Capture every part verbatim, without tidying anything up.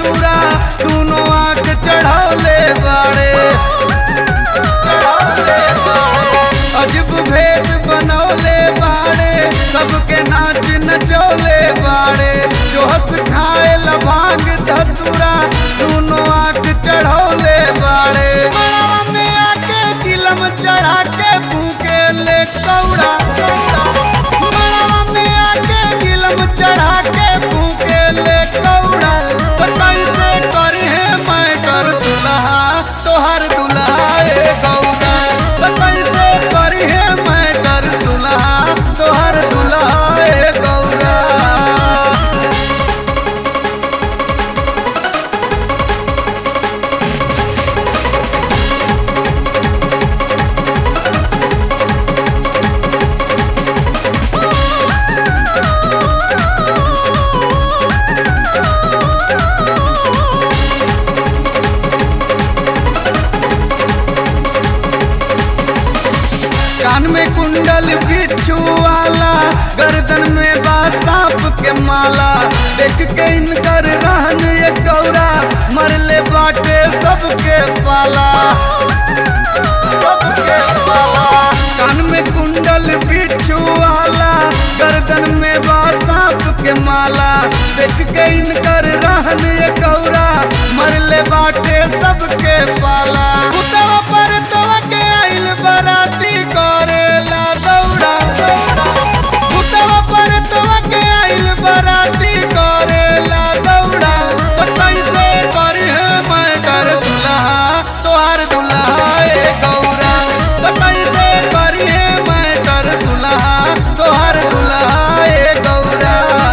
धतूरा दोनों आँख चढ़ौले बाड़े अजब भेष बनौले बाड़े सबके नाच नचौले बाड़े जो हंस खाए लभांग धतूरा दोनों आँख चढ़ौले बाड़े मड़वा में आके चिलम चढ़ा के फूके ले कौड़ा मड़वा में आके चिलम चढ़ा के फूके ले कौड़ा कैसे करी है मैं कर दुल्हा तोहर दुल्हा ए गौरा कैसे करी है मैं कर दुल्हा तोहर दुल्हा ए गौरा। कान में कुंडल बिच्छू वाला गर्दन में बा सांप के माला देख के इनकर रहन ये गौरा मरले बाटे सबके पाला सबके पाला कान में कुंडल बिच्छू वाला गर्दन में बा सांप के माला देख के इनकर रहन ये गौरा मरले बाटे सबके पाला उतवा पर तवा के आइल बराती करेला दौड़ा उतवा पर तवा के आइल बराती करेला दौड़ा कैसे करी है मैं कर दुल्हा तोहार दुल्हा ए गौरा कैसे करी है मैं कर दुल्हा तोहार दुल्हा ए गौरा।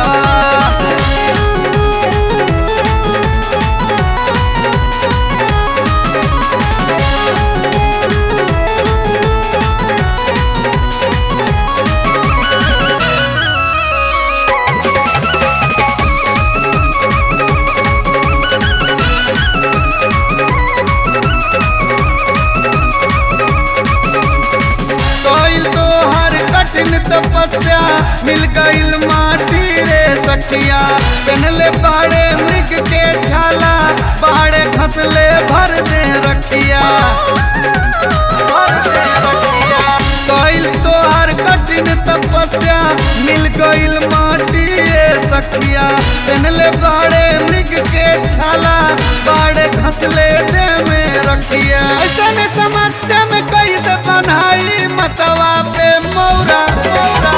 कठिन तपस्या मिल गईल माटी रे सखिया पहनले बाड़े मृग के छाला बाड़े खसले भर दे रखिया भर दे रखिया गईल तोहार कठिन तपस्या मिल गईल माटी रे सखिया पहनले बाड़े मृग के छाला बाड़े खसले दे में रखिया ऐसा समस्या में कैसे बनाई मतवा पे मौरा